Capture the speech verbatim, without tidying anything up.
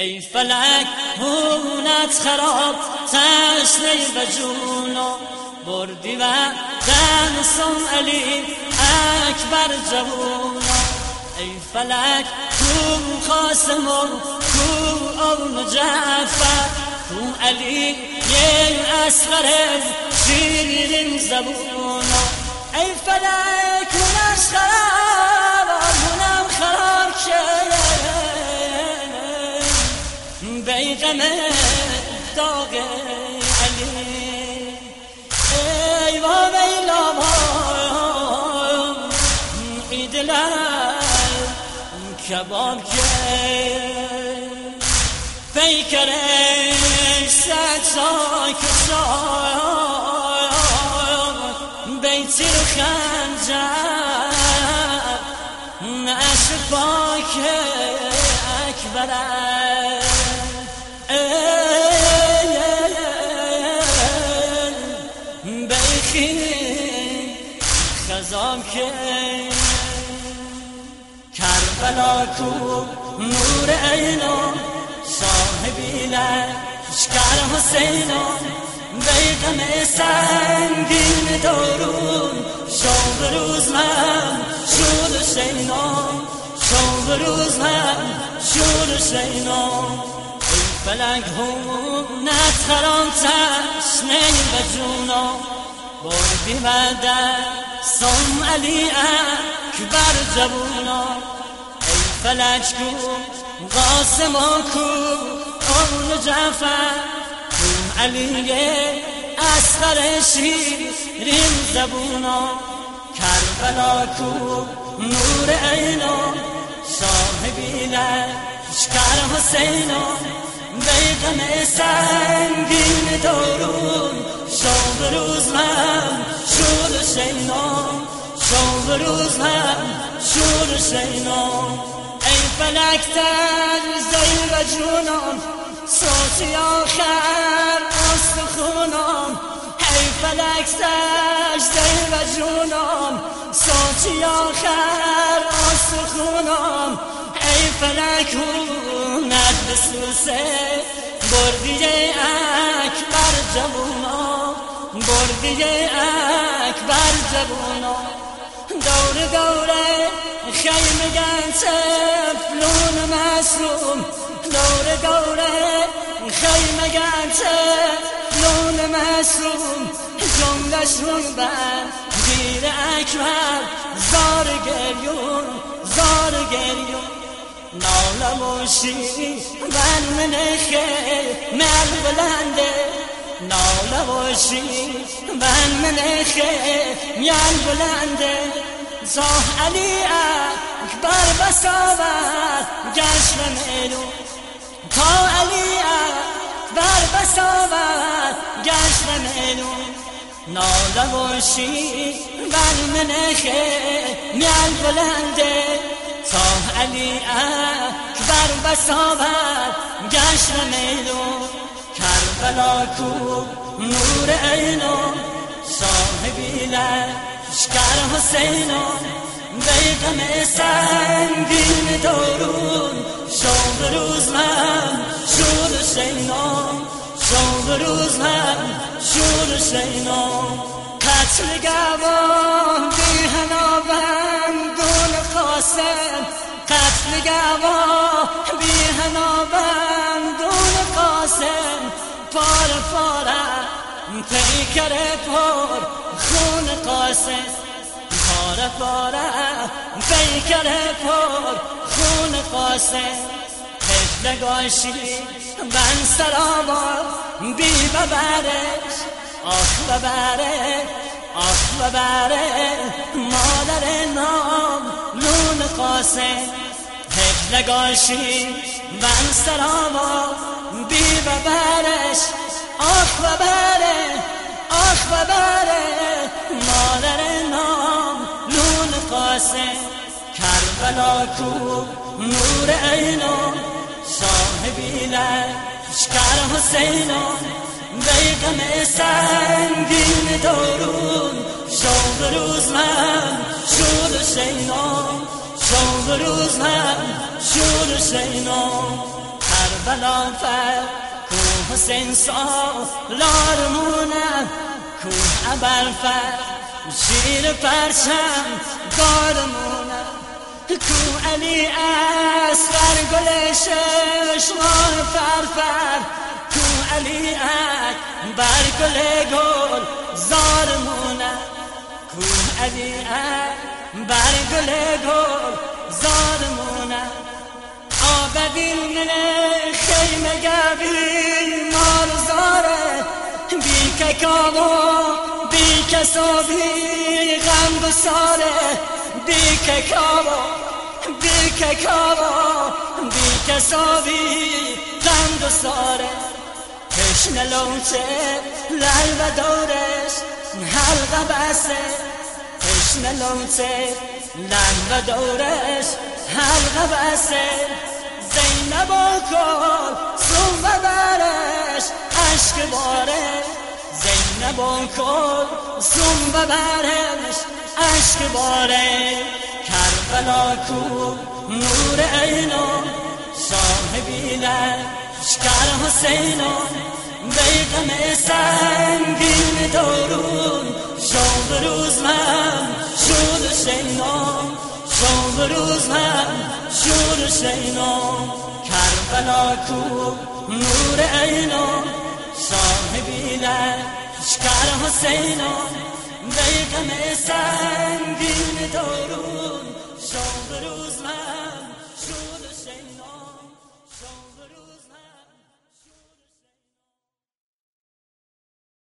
ای فلک هونت خراب تشنه و جونو بردی و دنسم علی اکبر جوونو ای فلک کو قاسم و کو اون جعفر کو علی یه اصغر شیرین زبونو ای فلک هونش خراب هونم خراب شد بیغم داغ علی ای و ویلا عید لر کباب که پیکرش سجا کشا بیتی رو خنجر نشد پاک اکبره خزام که کربلا کو نور عینو صاحبی لشکر حسینو بیغم سنگین دارون شب روز من شور شینو شب روز من شور شینو ای فلک هونت خرام تشنه و جونو بردی و دستم علی اکبر جوونا ای فلک کو قاسم کو اون جعفر کو علی اصغر شیرین زبونا کربلا کو نور عینو صاحبی لشکر حسینو بیغم سنگین دارون شب روز من شور شینو شب روز من شور شینو ای فلک تر زی و جونم صوتی آخر استخونم ای فلک تر زی و جونم صوتی آخر استخونم ای فلک هونت بسوسه بردی اکبر جوونا بردی اکبر جوونا دور دوره خیمه گن تفلون مسروم دور دوره خیمه گن تفلون مسروم جملشون بر گیر اکبر زار گریون زار گریون نالموشی من منخه مل بلنده نالموشی من منخه مل بلنده زاه علی اکبر بسابت گشت میلو تا علی اکبر بسابت گشت میلو نالموشی من منخه مل بلنده تا علی اکبر بسابت گشت میلو کربلا کو نور عینو صاحبی لشکر حسینو بیغم سنگین دارون شب روز من شور شینو شب روز من شور شینو قتل گوان بی هنابندون قاسم قتل گواه بی هنابندون قاسم پار پاره پیکر پر خون قاسم پاره پاره پیکر پر خون قاسم هجلگاشی من سرابار بی ببرش آخ ببره آخ ببره مادر نام لون قاسم هجلگاشی من سرابار بی ببرش آخ ببره آخ ببره مادر نام لون قاسم کربلا کو نور عینو صاحبی لشکر حسینو بیغم سنگین دارون شب روز من شور شینو شب روز من شور شینو کربلا فر کو حسین سالار مونم کو ابوالفضل شیر پرچم دارمونم کو علی اصغر گل چشمان فرفر کو علی اکبر گل گل زارمونم کو علی اکبر گل گل زارمونم آبدین من خیمه گوی مار زاره بی که کامو بی که صابی غم بساره بی که کامو بی که کامو بی که صابی غم بساره تشنه لونچه لال و دورش حلقه بسه تشنه لونچه لال و دورش حلقه بسه زینب و کل سوم برش عشق باره زینب و کل سوم برش عشق باره کربلا کو نور عینو صاحبی لشکر حسینو بیغم سنگین دارون شب روز من شد شینو شب روز من شور شینو کربلا کو نور عینو صاحبی لشکر حسینو بیغم سنگین دارون